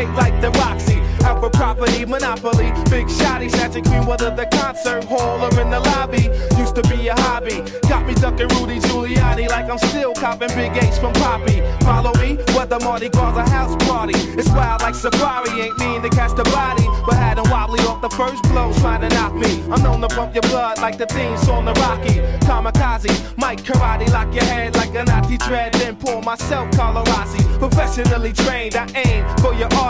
skate like the Roxy. Out for property, monopoly, big shotty, Magic Queen, whether the concert hall or in the lobby. Used to be a hobby, got me ducking Rudy Giuliani like I'm still copping Big H from Poppy. Follow me, whether Mardi Gras a house party. It's wild like Safari, ain't mean to catch the body, but had him wobbly off the first blow trying to knock me. I'm known to pump your blood like the theme song to Rocky. Kamikaze, Mike Karate, lock your head like a Nazi dread, then pull myself Colorasi. Professionally trained, I aim for your